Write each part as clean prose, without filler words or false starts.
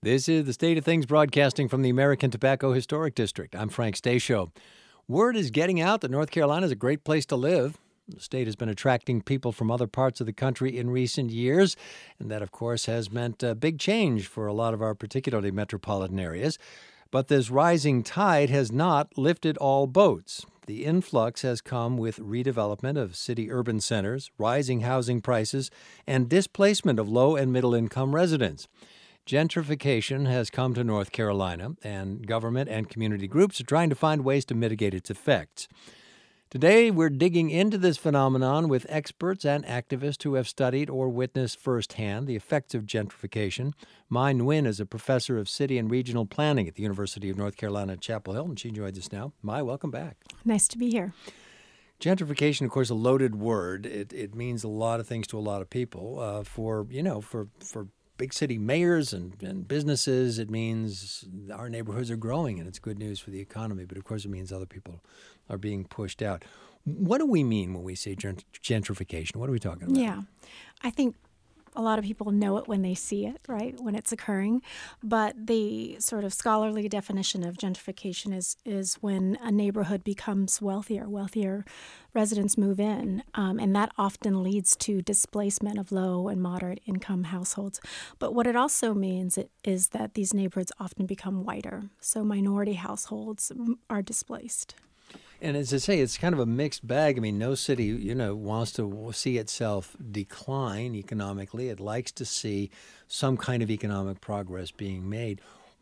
This is the State of Things broadcasting from the American Tobacco Historic District. I'm Frank Stasio. Word is getting out that North Carolina is a great place to live. The state has been attracting people from other parts of the country in recent years, and that, of course, has meant a big change for a lot of our particularly metropolitan areas. But this rising tide has not lifted all boats. The influx has come with redevelopment of city urban centers, rising housing prices, and displacement of low- and middle-income residents. Gentrification has come to North Carolina, and government and community groups are trying to find ways to mitigate its effects. Today, we're digging into this phenomenon with experts and activists who have studied or witnessed firsthand the effects of gentrification. Mai Nguyen is a professor of city and regional planning at the University of North Carolina at Chapel Hill, and she joins us now. Mai, welcome back. Nice to be here. Gentrification, of course, a loaded word. It means a lot of things to a lot of people. For big city mayors and businesses, it means our neighborhoods are growing, and it's good news for the economy. But, of course, it means other people are being pushed out. What do we mean when we say gentrification? What are we talking about? Yeah, I think a lot of people know it when they see it, right, when it's occurring. But the sort of scholarly definition of gentrification is when a neighborhood becomes wealthier residents move in, and that often leads to displacement of low and moderate income households. But what it also means is that these neighborhoods often become whiter, so minority households are displaced. And as I say, it's kind of a mixed bag. I mean, no city, wants to see itself decline economically. It likes to see some kind of economic progress being made.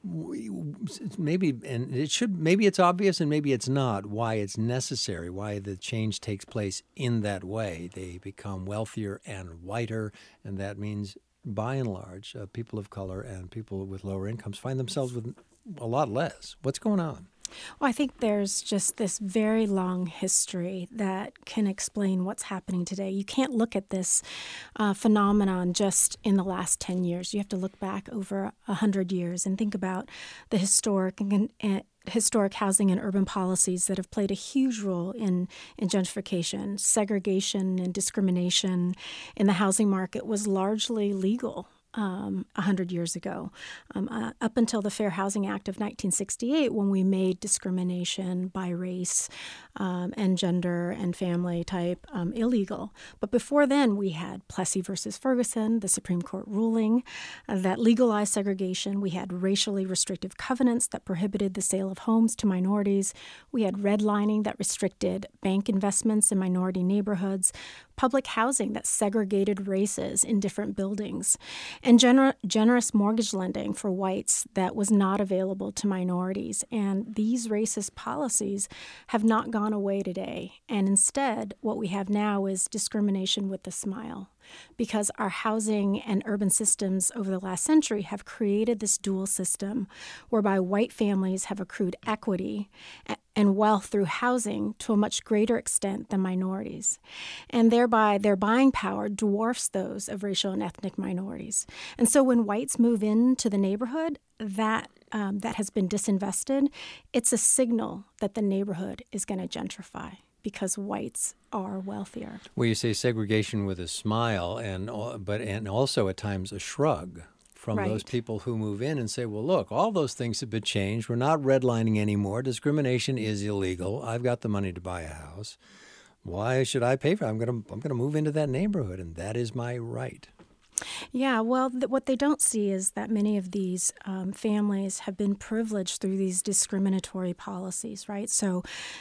Maybe it's obvious and maybe it's not why it's necessary, why the change takes place in that way. They become wealthier and whiter, and that means, by and large, people of color and people with lower incomes find themselves with a lot less. What's going on? Well, I think there's just this very long history that can explain what's happening today. You can't look at this phenomenon just in the last 10 years. You have to look back over 100 years and think about the historic housing and urban policies that have played a huge role in gentrification. Segregation and discrimination in the housing market was largely legal 100 years ago, up until the Fair Housing Act of 1968, when we made discrimination by race and gender and family type illegal. But before then, we had Plessy versus Ferguson, the Supreme Court ruling that legalized segregation. We had racially restrictive covenants that prohibited the sale of homes to minorities. We had redlining that restricted bank investments in minority neighborhoods, public housing that segregated races in different buildings, and generous mortgage lending for whites that was not available to minorities. And these racist policies have not gone away today. And instead, what we have now is discrimination with a smile, because our housing and urban systems over the last century have created this dual system whereby white families have accrued equity and wealth through housing to a much greater extent than minorities. And thereby, their buying power dwarfs those of racial and ethnic minorities. And so when whites move into the neighborhood that has been disinvested, it's a signal that the neighborhood is going to gentrify, because whites are wealthier. Well, you say segregation with a smile, and also at times a shrug from Right. those people who move in and say, well, look, all those things have been changed. We're not redlining anymore. Discrimination is illegal. I've got the money to buy a house. Why should I pay for it? I'm going to move into that neighborhood, and that is my right. Yeah, well, what they don't see is that many of these families have been privileged through these discriminatory policies, right? So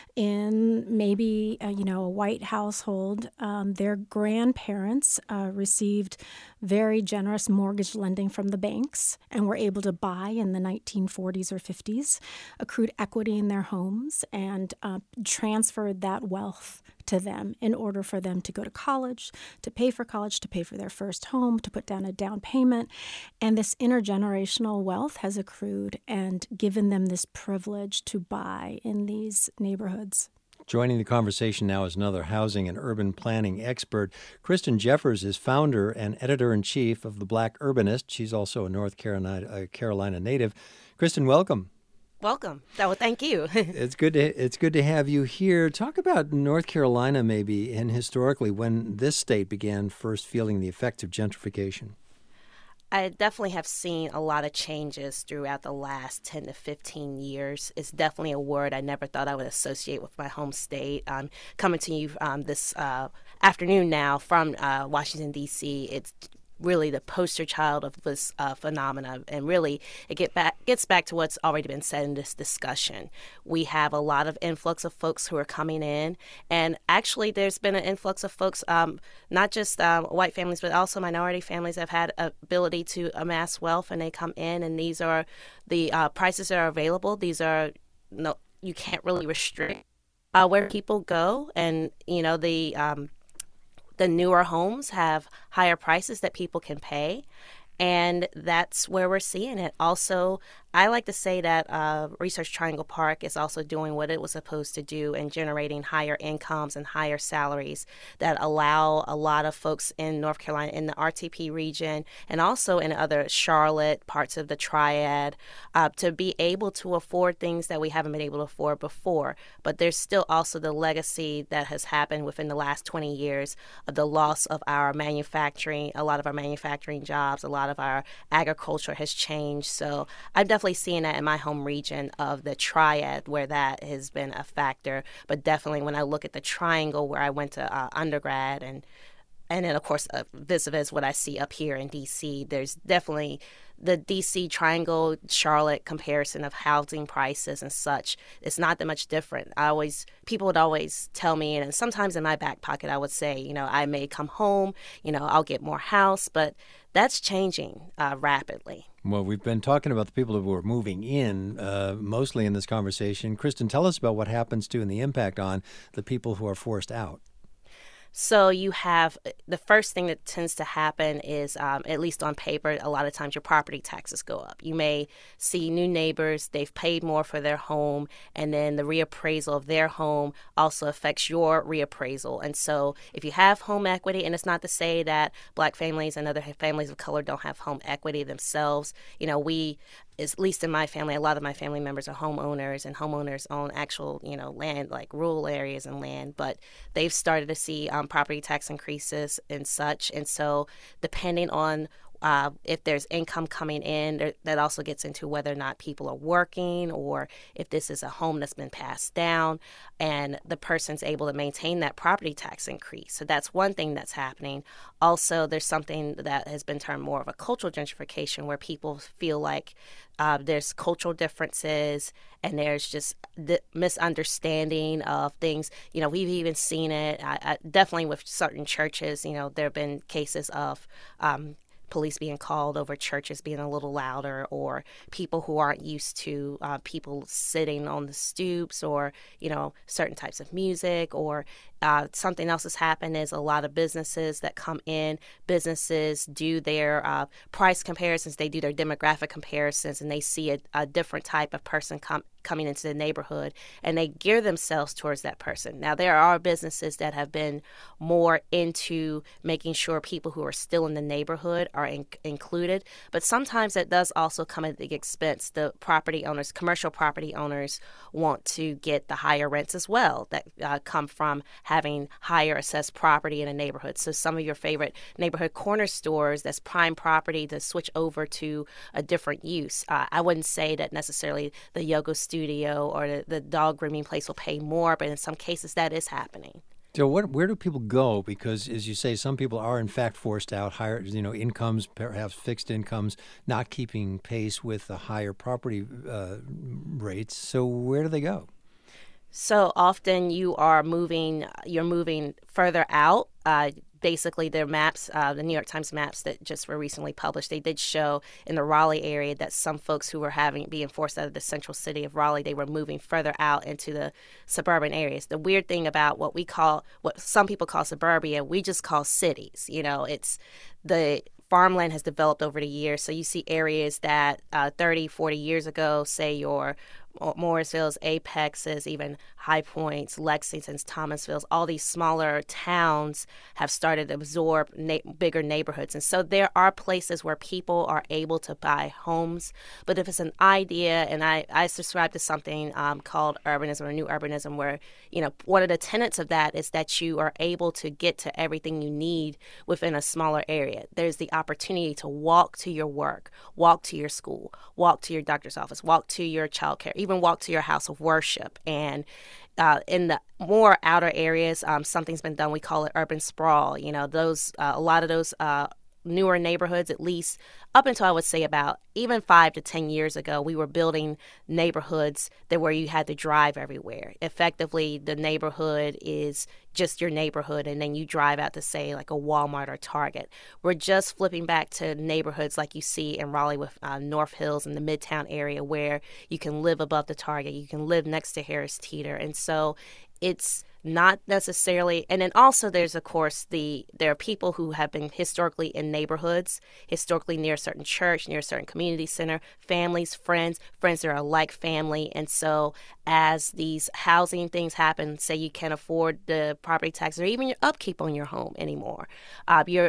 in maybe, a white household, their grandparents received very generous mortgage lending from the banks and were able to buy in the 1940s or 50s, accrued equity in their homes, and transferred that wealth to them in order for them to go to college, to pay for their first home, to put down a down payment. And this intergenerational wealth has accrued and given them this privilege to buy in these neighborhoods. Joining the conversation now is another housing and urban planning expert. Kristen Jeffers is founder and editor-in-chief of The Black Urbanist. She's also a North Carolina native. Kristen, welcome. Welcome. Oh, thank you. It's good to have you here. Talk about North Carolina maybe, and historically when this state began first feeling the effects of gentrification. I definitely have seen a lot of changes throughout the last 10 to 15 years. It's definitely a word I never thought I would associate with my home state. I'm coming to you this afternoon now from Washington, D.C. It's really the poster child of this phenomena, and really it gets back to what's already been said in this discussion. We have a lot of influx of folks who are coming in, and actually there's been an influx of folks, not just white families, but also minority families have had ability to amass wealth, and they come in, and these are the prices that are available. These are, no, you can't really restrict where people go, and the newer homes have higher prices that people can pay, and that's where we're seeing it. Also, I like to say that Research Triangle Park is also doing what it was supposed to do and generating higher incomes and higher salaries that allow a lot of folks in North Carolina, in the RTP region, and also in other Charlotte, parts of the Triad, to be able to afford things that we haven't been able to afford before. But there's still also the legacy that has happened within the last 20 years of the loss of our manufacturing, a lot of our manufacturing jobs, a lot of our agriculture has changed. So I've definitely seeing that in my home region of the Triad, where that has been a factor. But definitely when I look at the Triangle, where I went to undergrad, and then, of course, vis-a-vis what I see up here in D.C., there's definitely the D.C. Triangle, Charlotte comparison of housing prices and such. It's not that much different. People would always tell me, and sometimes in my back pocket, I would say, I may come home, I'll get more house, but that's changing rapidly. Well, we've been talking about the people who are moving in mostly in this conversation. Kristen, tell us about what happens to and the impact on the people who are forced out. So you have the first thing that tends to happen is, at least on paper, a lot of times your property taxes go up. You may see new neighbors, they've paid more for their home, and then the reappraisal of their home also affects your reappraisal. And so if you have home equity, and it's not to say that Black families and other families of color don't have home equity themselves, at least in my family, a lot of my family members are homeowners, and homeowners own actual, land, like rural areas and land, but they've started to see property tax increases and such. And so depending on if there's income coming in, that also gets into whether or not people are working, or if this is a home that's been passed down and the person's able to maintain that property tax increase. So that's one thing that's happening. Also, there's something that has been termed more of a cultural gentrification, where people feel like there's cultural differences and there's just the misunderstanding of things. We've even seen it definitely with certain churches. There have been cases of police being called over churches being a little louder, or people who aren't used to people sitting on the stoops, or, certain types of music, or something else has happened is a lot of businesses that come in, businesses do their price comparisons, they do their demographic comparisons, and they see a different type of person coming into the neighborhood, and they gear themselves towards that person. Now, there are businesses that have been more into making sure people who are still in the neighborhood are included, but sometimes that does also come at the expense. The property owners, commercial property owners, want to get the higher rents as well that come from having higher assessed property in a neighborhood. So some of your favorite neighborhood corner stores, that's prime property, to switch over to a different use. I wouldn't say that necessarily the yoga studio or the dog grooming place will pay more, but in some cases that is happening. So where do people go? Because, as you say, some people are in fact forced out, higher, incomes, perhaps fixed incomes, not keeping pace with the higher property rates. So where do they go? So often you're moving further out. Basically, their maps, the New York Times maps that just were recently published, they did show in the Raleigh area that some folks who were being forced out of the central city of Raleigh, they were moving further out into the suburban areas. The weird thing about what some people call suburbia, we just call cities. It's the farmland has developed over the years. So you see areas that 30, 40 years ago, say your Morrisville's, Apex's, even High Points, Lexingtons, Thomasvilles, all these smaller towns have started to absorb bigger neighborhoods. And so there are places where people are able to buy homes. But if it's an idea, and I subscribe to something called urbanism or new urbanism, where, one of the tenets of that is that you are able to get to everything you need within a smaller area. There's the opportunity to walk to your work, walk to your school, walk to your doctor's office, walk to your childcare, even walk to your house of worship. And in the more outer areas, something's been done. We call it urban sprawl. A lot of those newer neighborhoods, at least up until I would say about even 5 to 10 years ago, we were building neighborhoods where you had to drive everywhere. Effectively, the neighborhood is just your neighborhood, and then you drive out to, say, like a Walmart or Target. We're just flipping back to neighborhoods like you see in Raleigh with North Hills and the Midtown area, where you can live above the Target, you can live next to Harris Teeter. And so it's not necessarily, and then also there's, of course, there are people who have been historically in neighborhoods, historically near a certain church, near a certain community center, families, friends that are like family. And so as these housing things happen, say you can't afford the property tax or even your upkeep on your home anymore, you're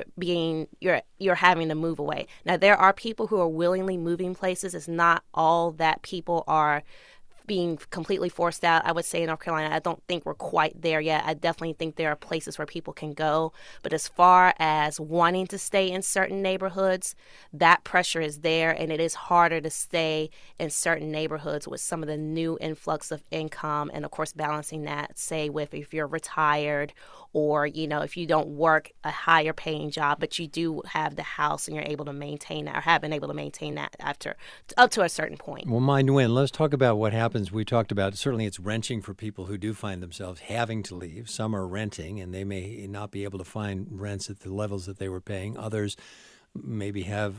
having to move away. Now, there are people who are willingly moving places. It's not all that people are being completely forced out. I would say in North Carolina, I don't think we're quite there yet. I definitely think there are places where people can go. But as far as wanting to stay in certain neighborhoods, that pressure is there, and it is harder to stay in certain neighborhoods with some of the new influx of income. And of course, balancing that, say, with if you're retired or, if you don't work a higher paying job, but you do have the house and you're able to maintain that, or have been able to maintain that up to a certain point. Well, Mai Nguyen, let's talk about what happens. We talked about, certainly it's wrenching for people who do find themselves having to leave. Some are renting, and they may not be able to find rents at the levels that they were paying. Others maybe have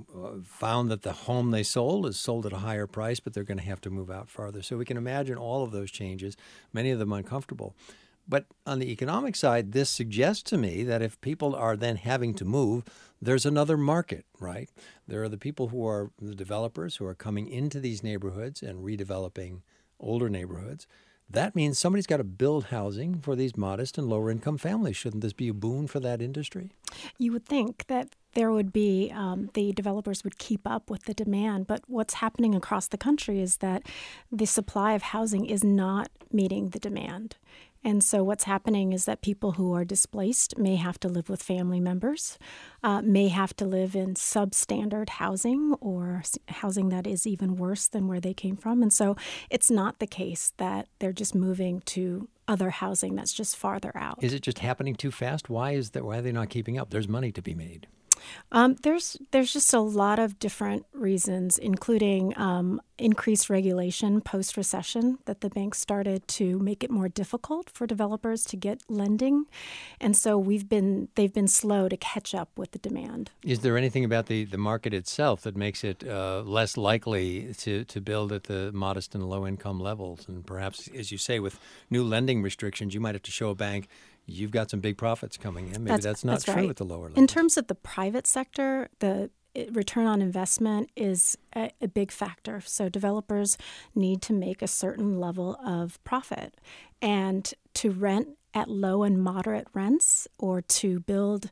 found that the home they sold is sold at a higher price, but they're going to have to move out farther. So we can imagine all of those changes, many of them uncomfortable. But on the economic side, this suggests to me that if people are then having to move, there's another market, right? There are the people who are the developers who are coming into these neighborhoods and redeveloping older neighborhoods. That means somebody's got to build housing for these modest and lower income families. Shouldn't this be a boon for that industry? You would think that there would be, the developers would keep up with the demand. But what's happening across the country is that the supply of housing is not meeting the demand. And so what's happening is that people who are displaced may have to live with family members, may have to live in substandard housing or housing that is even worse than where they came from. And so it's not the case that they're just moving to other housing that's just farther out. Is it just happening too fast? Why are they not keeping up? There's money to be made. There's just a lot of different reasons, including increased regulation post-recession, that the banks started to make it more difficult for developers to get lending, and so they've been slow to catch up with the demand. Is there anything about the market itself that makes it less likely to build at the modest and low income levels? And perhaps, as you say, with new lending restrictions, you might have to show a bank you've got some big profits coming in. Maybe that's not true at the lower levels. In terms of the private sector, the return on investment is a big factor. So developers need to make a certain level of profit. And to rent at low and moderate rents or to build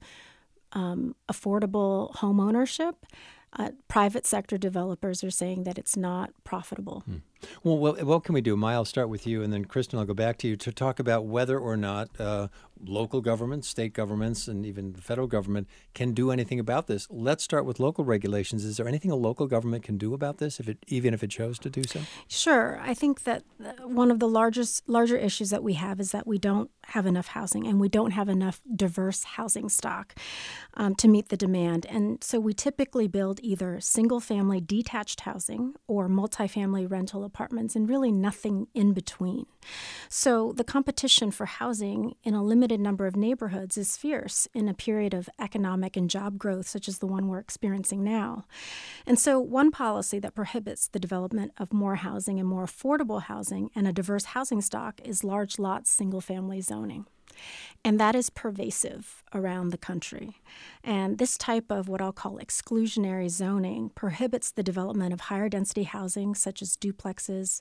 affordable home ownership, private sector developers are saying that it's not profitable. Well, what can we do? Mai, I'll start with you, and then Kristen, I'll go back to you to talk about whether or not local governments, state governments, and even the federal government can do anything about this. Let's start with local regulations. Is there anything a local government can do about this, even if it chose to do so? Sure. I think that one of the larger issues that we have is that we don't have enough housing, and we don't have enough diverse housing stock to meet the demand. And so we typically build either single-family detached housing or multifamily rental apartments, and really nothing in between. So the competition for housing in a limited number of neighborhoods is fierce in a period of economic and job growth such as the one we're experiencing now. And so one policy that prohibits the development of more housing and more affordable housing and a diverse housing stock is large lot single-family zoning. And that is pervasive around the country. And this type of what I'll call exclusionary zoning prohibits the development of higher density housing such as duplexes,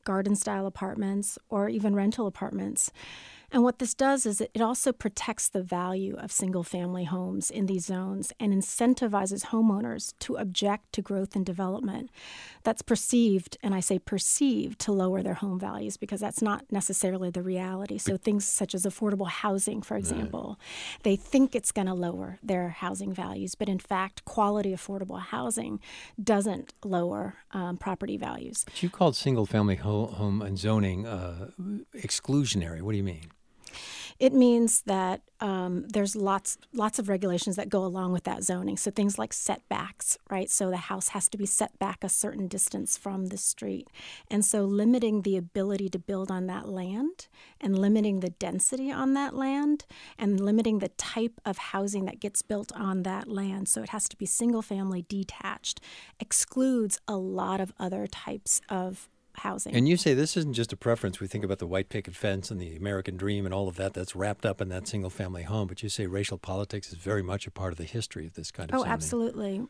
garden-style apartments, or even rental apartments. And what this does is it also protects the value of single-family homes in these zones and incentivizes homeowners to object to growth and development that's perceived, and I say perceived, to lower their home values, because that's not necessarily the reality. So things such as affordable housing, for example, they think it's going to lower their housing values, but in fact, quality affordable housing doesn't lower property values. But you called single-family home and zoning exclusionary. What do you mean? It means that there's lots of regulations that go along with that zoning. So things like setbacks, right? So the house has to be set back a certain distance from the street. And so limiting the ability to build on that land and limiting the density on that land and limiting the type of housing that gets built on that land, so it has to be single-family detached, excludes a lot of other types of housing. And you say this isn't just a preference. We think about the white picket fence and the American dream and all of that that's wrapped up in that single-family home. But you say racial politics is very much a part of the history of this kind of zoning. Oh, absolutely.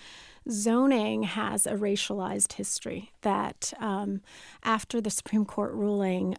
Zoning has a racialized history that after the Supreme Court ruling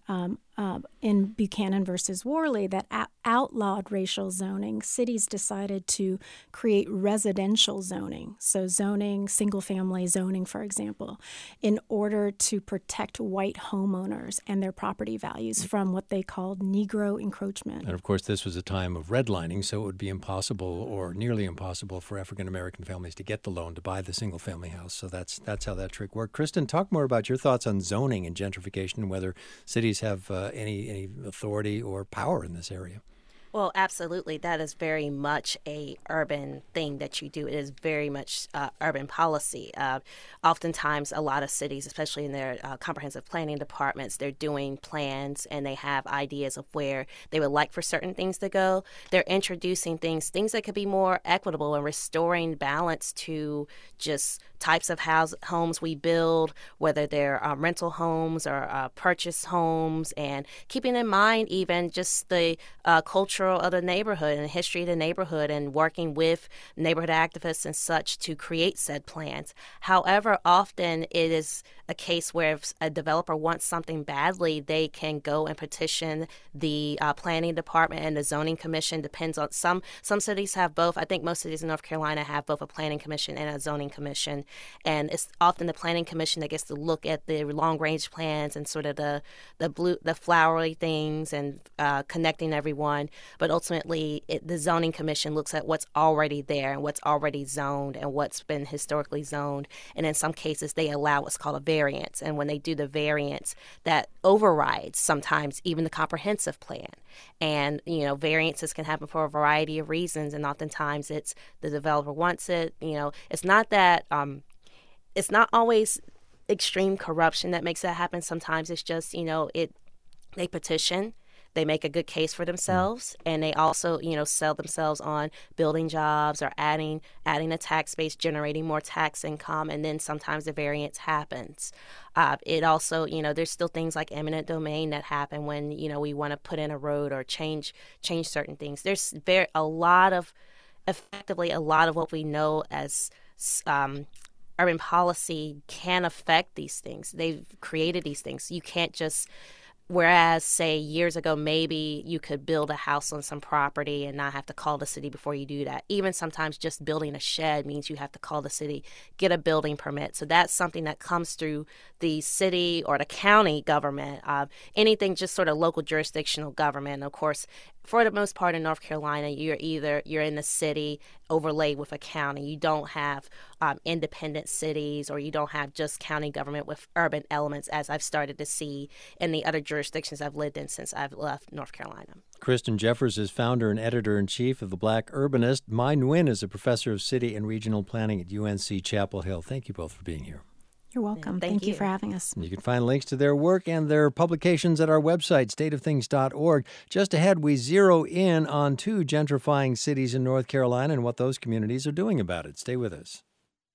in Buchanan versus Worley that outlawed racial zoning, cities decided to create residential zoning. So zoning, single-family zoning, for example, in order to protect white homeowners and their property values from what they called Negro encroachment. And of course, this was a time of redlining, so it would be impossible or nearly impossible for African-American families to get the loan to buy the single-family house. So that's how that trick worked. Kristen, talk more about your thoughts on zoning and gentrification and whether cities have any authority or power in this area. Well, absolutely. That is very much a urban thing that you do. It is very much urban policy. Oftentimes, a lot of cities, especially in their comprehensive planning departments, they're doing plans and they have ideas of where they would like for certain things to go. They're introducing things that could be more equitable and restoring balance to just types of homes we build, whether they're rental homes or purchase homes, and keeping in mind even just the culture of the neighborhood and the history of the neighborhood and working with neighborhood activists and such to create said plans. However, often it is a case where if a developer wants something badly, they can go and petition the planning department and the zoning commission. Depends on some cities have both. I think most cities in North Carolina have both a planning commission and a zoning commission. And it's often the planning commission that gets to look at the long range plans and sort of the flowery things and connecting everyone. But ultimately, the zoning commission looks at what's already there and what's already zoned and what's been historically zoned. And in some cases, they allow what's called a variance. And when they do the variance, that overrides sometimes even the comprehensive plan. And, variances can happen for a variety of reasons. And oftentimes it's the developer wants it. It's not that it's not always extreme corruption that makes that happen. Sometimes it's just, they petition. They make a good case for themselves, and they also, sell themselves on building jobs or adding a tax base, generating more tax income, and then sometimes the variance happens. It also, there's still things like eminent domain that happen when, we want to put in a road or change certain things. There's a lot of what we know as urban policy can affect these things. They've created these things. You can't just... Whereas, say, years ago, maybe you could build a house on some property and not have to call the city before you do that. Even sometimes just building a shed means you have to call the city, get a building permit. So that's something that comes through the city or the county government, anything just sort of local jurisdictional government. Of course, for the most part in North Carolina, you're in the city overlaid with a county. You don't have independent cities, or you don't have just county government with urban elements, as I've started to see in the other jurisdictions I've lived in since I've left North Carolina. Kristen Jeffers is founder and editor-in-chief of The Black Urbanist. My Nguyen is a professor of city and regional planning at UNC Chapel Hill. Thank you both for being here. You're welcome. Thank you for having us. You can find links to their work and their publications at our website, stateofthings.org. Just ahead, we zero in on 2 gentrifying cities in North Carolina and what those communities are doing about it. Stay with us.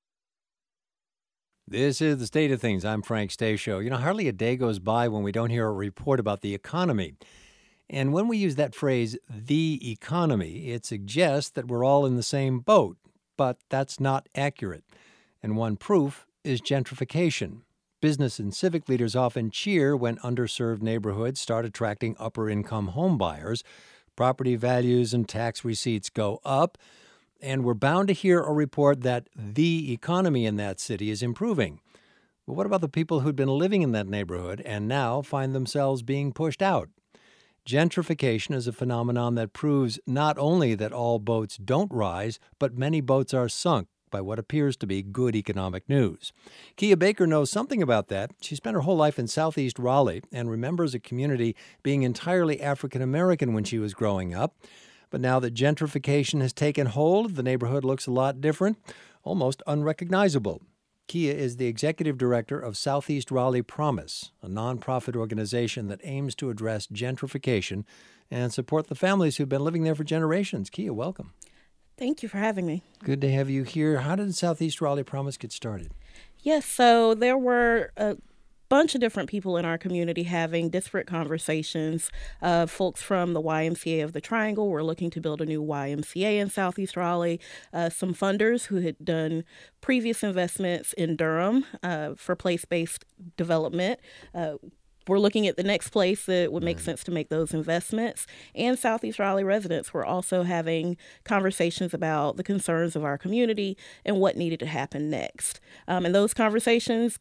This is The State of Things. I'm Frank Stasio. Hardly a day goes by when we don't hear a report about the economy. And when we use that phrase, the economy, it suggests that we're all in the same boat. But that's not accurate. And one proof is gentrification. Business and civic leaders often cheer when underserved neighborhoods start attracting upper-income home buyers. Property values and tax receipts go up, and we're bound to hear a report that the economy in that city is improving. But what about the people who'd been living in that neighborhood and now find themselves being pushed out? Gentrification is a phenomenon that proves not only that all boats don't rise, but many boats are sunk by what appears to be good economic news. Kia Baker knows something about that. She spent her whole life in southeast Raleigh and remembers a community being entirely African American when she was growing up. But now that gentrification has taken hold, the neighborhood looks a lot different, almost unrecognizable. Kia is the executive director of Southeast Raleigh Promise, a nonprofit organization that aims to address gentrification and support the families who've been living there for generations. Kia, welcome. Thank you for having me. Good to have you here. How did Southeast Raleigh Promise get started? Yes, so there were a bunch of different people in our community having disparate conversations. Folks from the YMCA of the Triangle were looking to build a new YMCA in Southeast Raleigh. Some funders who had done previous investments in Durham for place-based development we're looking at the next place that would make sense to make those investments. And Southeast Raleigh residents were also having conversations about the concerns of our community and what needed to happen next. And those conversations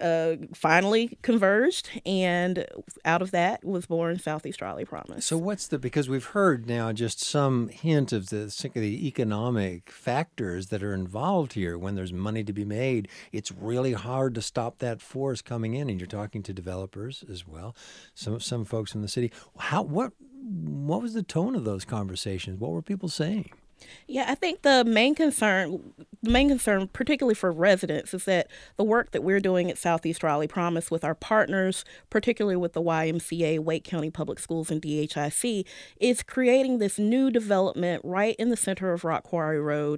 finally converged, and out of that was born Southeast Raleigh Promise. So because we've heard now just some hint of the economic factors that are involved here. When there's money to be made, it's really hard to stop that force coming in, and you're talking to developers as well, some folks from the city. What was the tone of those conversations? What were people saying? Yeah, I think the main concern, particularly for residents, is that the work that we're doing at Southeast Raleigh Promise with our partners, particularly with the YMCA, Wake County Public Schools, and DHIC, is creating this new development right in the center of Rock Quarry Road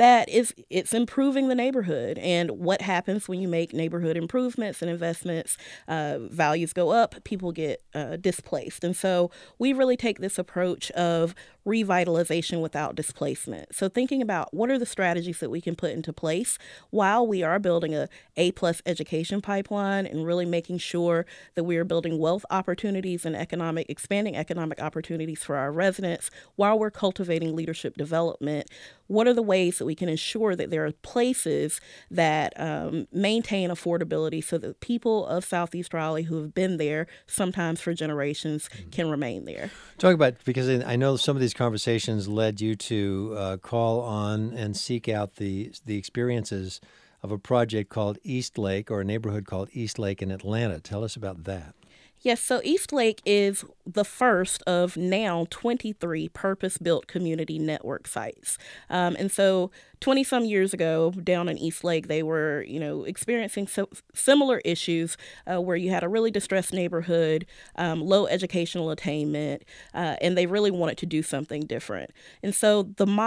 it's improving the neighborhood. And what happens when you make neighborhood improvements and investments, values go up, people get displaced. And so we really take this approach of revitalization without displacement. So thinking about what are the strategies that we can put into place while we are building a A+ education pipeline and really making sure that we are building wealth opportunities and expanding economic opportunities for our residents while we're cultivating leadership development. What are the ways that we can ensure that there are places that maintain affordability so that people of Southeast Raleigh who have been there sometimes for generations can remain there? Talk about, because I know some of these conversations led you to call on and seek out the experiences of a project called East Lake, or a neighborhood called East Lake in Atlanta. Tell us about that. Yes, so East Lake is the first of now 23 purpose-built community network sites. And so 20-some years ago, down in East Lake, they were, experiencing similar issues where you had a really distressed neighborhood, low educational attainment, and they really wanted to do something different. And so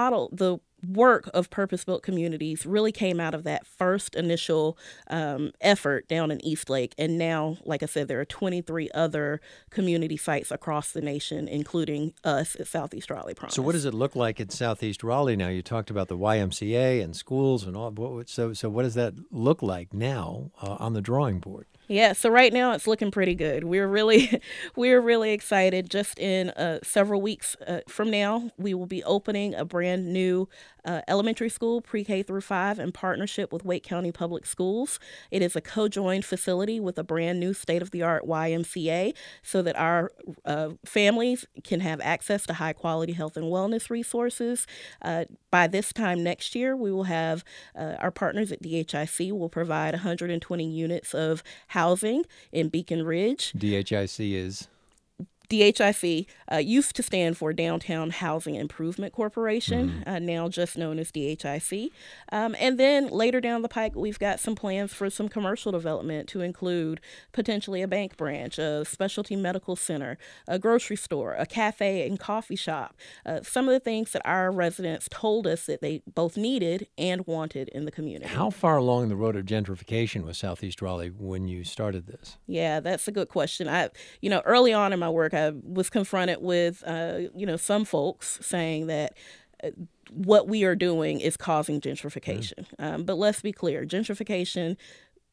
the work of purpose-built communities really came out of that first initial effort down in East Lake. And now, like I said, there are 23 other community sites across the nation, including us at Southeast Raleigh Promise. So what does it look like at Southeast Raleigh now? You talked about the YMCA and schools and all. So what does that look like now on the drawing board? Yeah, so right now it's looking pretty good. We're really excited. Just in several weeks from now, we will be opening a brand new elementary school, pre-K through 5, in partnership with Wake County Public Schools. It is a co-joined facility with a brand new state-of-the-art YMCA so that our families can have access to high-quality health and wellness resources. By this time next year, we will have our partners at DHIC will provide 120 units of housing in Beacon Ridge. DHIC is? DHIC used to stand for Downtown Housing Improvement Corporation, now just known as DHIC. And then later down the pike, we've got some plans for some commercial development to include potentially a bank branch, a specialty medical center, a grocery store, a cafe and coffee shop. Some of the things that our residents told us that they both needed and wanted in the community. How far along the road of gentrification was Southeast Raleigh when you started this? Yeah, that's a good question. Early on in my work, I was confronted with, some folks saying that what we are doing is causing gentrification. But let's be clear, gentrification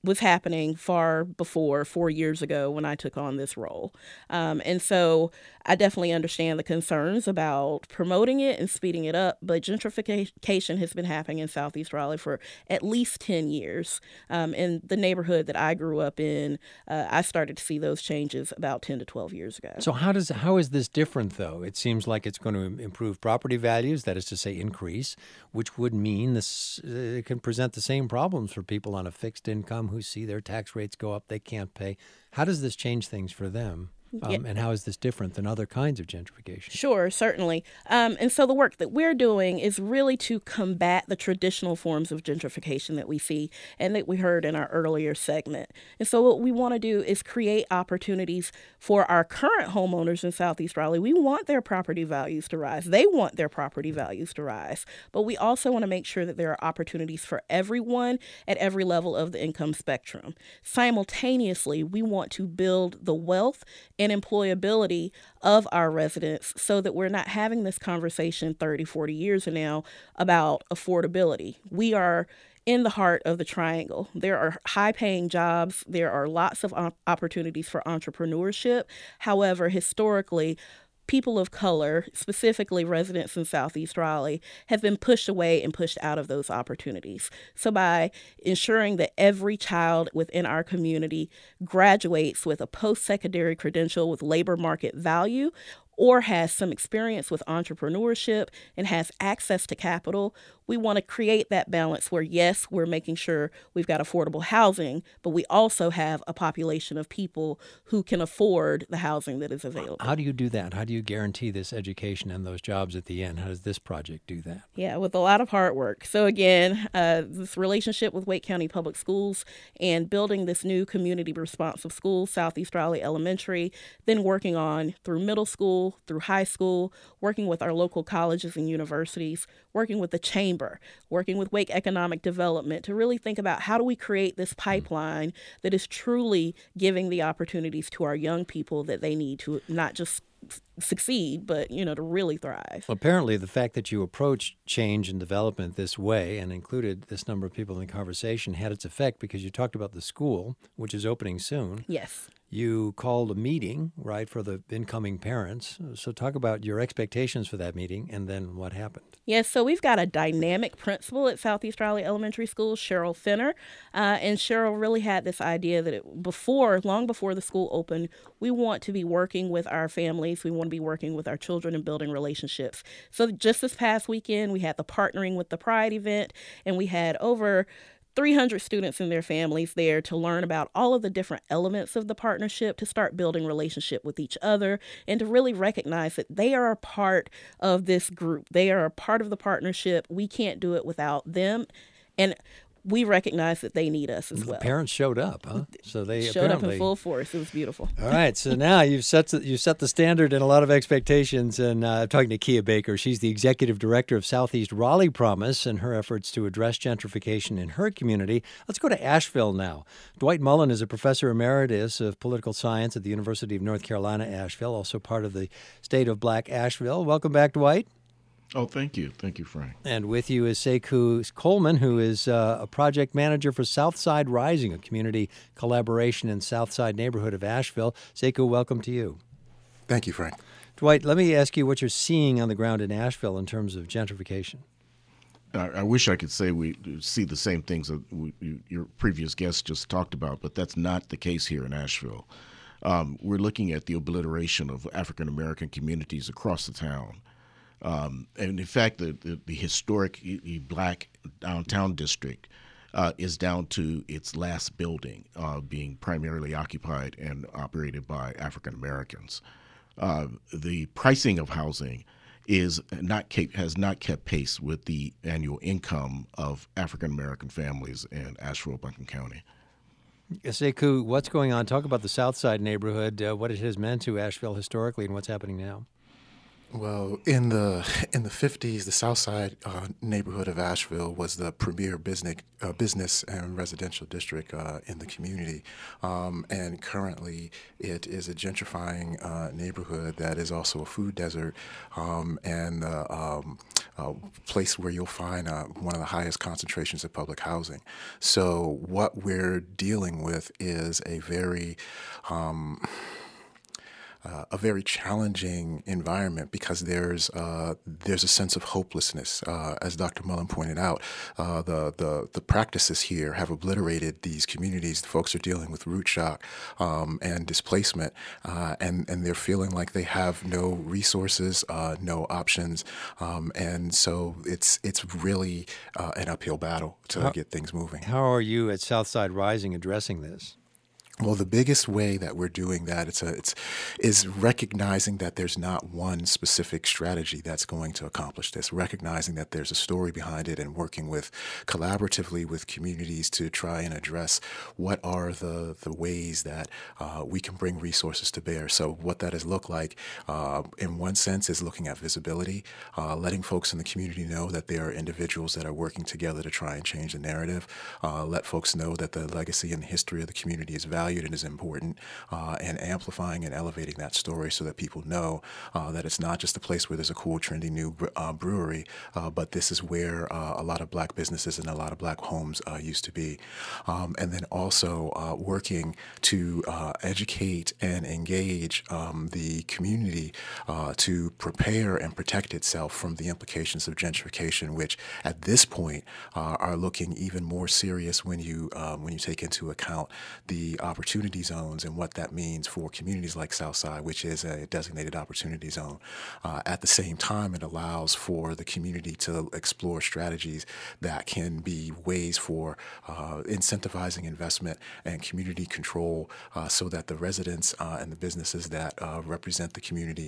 was happening far before 4 years ago when I took on this role. And so I definitely understand the concerns about promoting it and speeding it up, but gentrification has been happening in Southeast Raleigh for at least 10 years. In the neighborhood that I grew up in, I started to see those changes about 10 to 12 years ago. So how is this different, though? It seems like it's going to improve property values, that is to say increase, which would mean it can present the same problems for people on a fixed income who see their tax rates go up, they can't pay. How does this change things for them? And how is this different than other kinds of gentrification? Sure, certainly. And so the work that we're doing is really to combat the traditional forms of gentrification that we see and that we heard in our earlier segment. And so what we want to do is create opportunities for our current homeowners in Southeast Raleigh. We want their property values to rise. They want their property values to rise. But we also want to make sure that there are opportunities for everyone at every level of the income spectrum. Simultaneously, we want to build the wealth and employability of our residents so that we're not having this conversation 30, 40 years from now about affordability. We are in the heart of the triangle. There are high-paying jobs. There are lots of opportunities for entrepreneurship. However, historically, people of color, specifically residents in Southeast Raleigh, have been pushed away and pushed out of those opportunities. So by ensuring that every child within our community graduates with a post-secondary credential with labor market value, or has some experience with entrepreneurship and has access to capital, we want to create that balance where, yes, we're making sure we've got affordable housing, but we also have a population of people who can afford the housing that is available. How do you do that? How do you guarantee this education and those jobs at the end? How does this project do that? Yeah, with a lot of hard work. So again, this relationship with Wake County Public Schools and building this new community responsive school, Southeast Raleigh Elementary, then working on through middle school, through high school, working with our local colleges and universities, working with the chamber, working with Wake Economic Development to really think about how do we create this pipeline that is truly giving the opportunities to our young people that they need to not just succeed, but, to really thrive. Well, apparently, the fact that you approached change and development this way and included this number of people in the conversation had its effect because you talked about the school, which is opening soon. Yes. You called a meeting, right, for the incoming parents. So talk about your expectations for that meeting and then what happened. Yes, so we've got a dynamic principal at Southeast Raleigh Elementary School, Cheryl Finner, and Cheryl really had this idea that long before the school opened, we want to be working with our families. We want to be working with our children and building relationships. So just this past weekend, we had the Partnering with the Pride event, and we had over 300 students and their families there to learn about all of the different elements of the partnership, to start building relationship with each other, and to really recognize that they are a part of this group. They are a part of the partnership. We can't do it without them. And we recognize that they need us as well. The parents showed up, huh? So they showed up in full force. It was beautiful. All right. So now you've set the standard and a lot of expectations. And I'm talking to Kia Baker. She's the executive director of Southeast Raleigh Promise and her efforts to address gentrification in her community. Let's go to Asheville now. Dwight Mullen is a professor emeritus of political science at the University of North Carolina, Asheville, also part of the State of Black Asheville. Welcome back, Dwight. Oh, thank you. Thank you, Frank. And with you is Sekou Coleman, who is a project manager for Southside Rising, a community collaboration in Southside neighborhood of Asheville. Sekou, welcome to you. Thank you, Frank. Dwight, let me ask you what you're seeing on the ground in Asheville in terms of gentrification. I wish I could say we see the same things that your previous guest just talked about, but that's not the case here in Asheville. We're looking at the obliteration of African-American communities across the town. And in fact, the historic Black downtown district is down to its last building being primarily occupied and operated by African Americans. The pricing of housing has not kept pace with the annual income of African American families in Asheville-Buncombe County. Sekou, what's going on? Talk about the Southside neighborhood, what it has meant to Asheville historically, and what's happening now. Well, in the 50s, the South Side neighborhood of Asheville was the premier business and residential district in the community, and currently it is a gentrifying neighborhood that is also a food desert, and a place where you'll find one of the highest concentrations of public housing. So what we're dealing with is a very challenging environment because there's a sense of hopelessness. As Dr. Mullen pointed out, the practices here have obliterated these communities. The folks are dealing with root shock and displacement, and they're feeling like they have no resources, no options, and so it's really an uphill battle to get things moving. How are you at Southside Rising addressing this? Well, the biggest way that we're doing that is recognizing that there's not one specific strategy that's going to accomplish this, recognizing that there's a story behind it and working collaboratively with communities to try and address what are the ways that we can bring resources to bear. So what that has looked like, in one sense, is looking at visibility, letting folks in the community know that there are individuals that are working together to try and change the narrative, let folks know that the legacy and the history of the community is valued and is important, and amplifying and elevating that story so that people know that it's not just a place where there's a cool, trendy new brewery, but this is where a lot of black businesses and a lot of black homes used to be. And then also working to educate and engage the community to prepare and protect itself from the implications of gentrification, which at this point are looking even more serious when you take into account the opportunity zones and what that means for communities like Southside, which is a designated opportunity zone. At the same time, it allows for the community to explore strategies that can be ways for incentivizing investment and community control so that the residents and the businesses that represent the community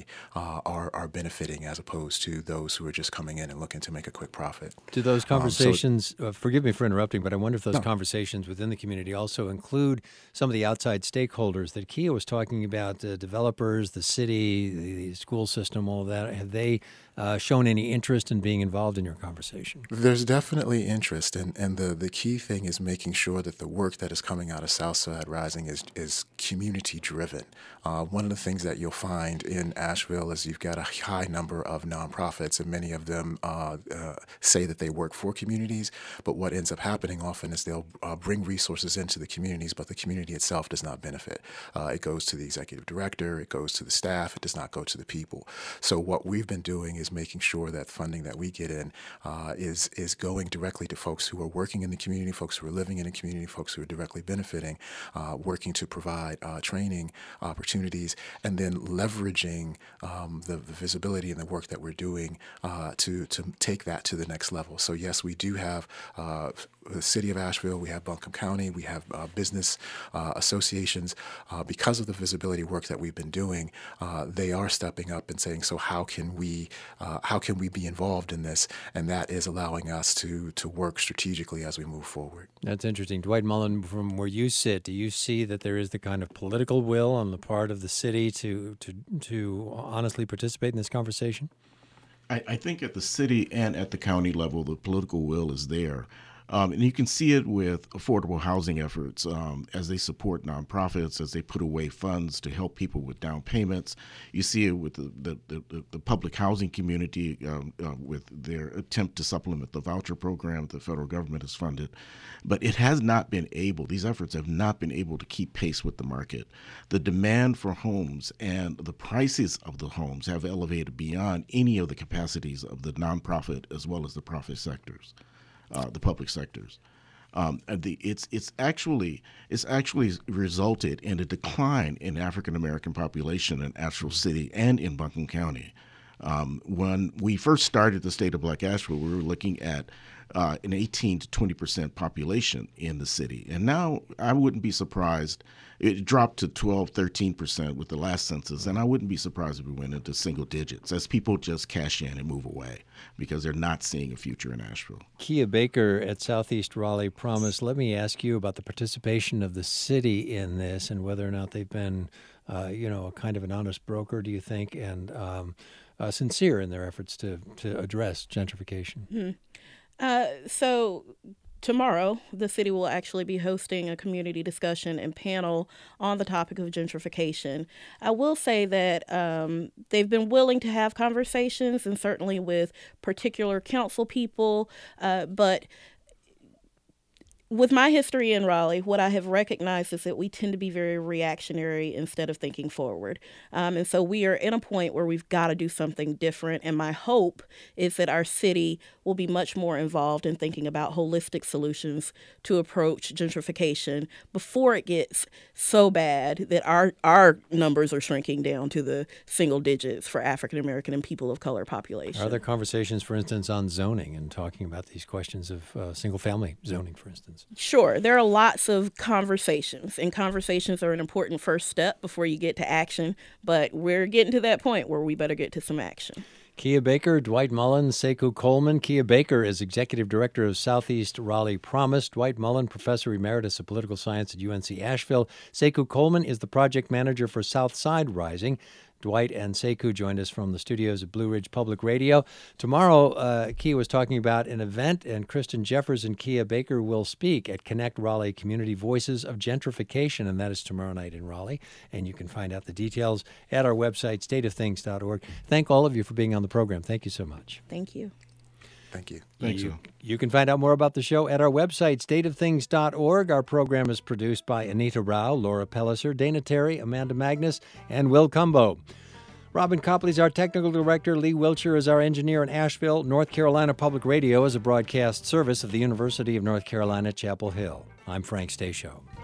are benefiting as opposed to those who are just coming in and looking to make a quick profit. Do those conversations, forgive me for interrupting, but I wonder if those conversations within the community also include some of the outside stakeholders that Kia was talking about, developers, the city, the school system, all of that. Have they shown any interest in being involved in your conversation? There's definitely interest, and the key thing is making sure that the work that is coming out of Southside Rising is community-driven. One of the things that you'll find in Asheville is you've got a high number of nonprofits, and many of them say that they work for communities, but what ends up happening often is they'll bring resources into the communities, but the community itself does not benefit. It goes to the executive director, it goes to the staff, it does not go to the people. So what we've been doing is making sure that funding that we get in is going directly to folks who are working in the community, folks who are living in the community, folks who are directly benefiting, working to provide training opportunities, and then leveraging the visibility and the work that we're doing to take that to the next level. So yes, we do have the city of Asheville, we have Buncombe County, we have business associations. Because of the visibility work that we've been doing, they are stepping up and saying, so how can we be involved in this? And that is allowing us to work strategically as we move forward. That's interesting. Dwight Mullen, from where you sit, do you see that there is the kind of political will on the part of the city to honestly participate in this conversation? I think at the city and at the county level, the political will is there. And you can see it with affordable housing efforts as they support nonprofits, as they put away funds to help people with down payments. You see it with the public housing community with their attempt to supplement the voucher program the federal government has funded. But it has not been able, these efforts have not been able to keep pace with the market. The demand for homes and the prices of the homes have elevated beyond any of the capacities of the nonprofit as well as the profit sectors. The public sectors. It's actually resulted in a decline in African American population in Asheville City and in Buncombe County. When we first started the State of Black Asheville, we were looking at an 18 to 20% population in the city, and now I wouldn't be surprised. It dropped to 12, 13% with the last census, and I wouldn't be surprised if we went into single digits as people just cash in and move away because they're not seeing a future in Asheville. Kia Baker at Southeast Raleigh Promise, let me ask you about the participation of the city in this and whether or not they've been, a kind of an honest broker, do you think, and sincere in their efforts to address gentrification. So tomorrow, the city will actually be hosting a community discussion and panel on the topic of gentrification. I will say that they've been willing to have conversations, and certainly with particular council people, but with my history in Raleigh, what I have recognized is that we tend to be very reactionary instead of thinking forward. And so we are in a point where we've got to do something different. And my hope is that our city will be much more involved in thinking about holistic solutions to approach gentrification before it gets so bad that our numbers are shrinking down to the single digits for African American and people of color population. Are there conversations, for instance, on zoning and talking about these questions of single-family zoning, for instance? Sure. There are lots of conversations, and conversations are an important first step before you get to action, but we're getting to that point where we better get to some action. Kia Baker, Dwight Mullen, Sekou Coleman. Kia Baker is Executive Director of Southeast Raleigh Promise. Dwight Mullen, Professor Emeritus of Political Science at UNC Asheville. Sekou Coleman is the Project Manager for Southside Rising. Dwight and Sekou joined us from the studios of Blue Ridge Public Radio. Tomorrow, Kia was talking about an event, and Kristen Jeffers and Kia Baker will speak at Connect Raleigh Community Voices of Gentrification, and that is tomorrow night in Raleigh. And you can find out the details at our website, stateofthings.org. Thank all of you for being on the program. Thank you so much. Thank you. Thank you. Thanks. You can find out more about the show at our website, stateofthings.org. Our program is produced by Anita Rao, Laura Pelliser, Dana Terry, Amanda Magnus, and Will Cumbo. Robin Copley is our technical director. Lee Wiltshire is our engineer in Asheville. North Carolina Public Radio is a broadcast service of the University of North Carolina, Chapel Hill. I'm Frank Stashow.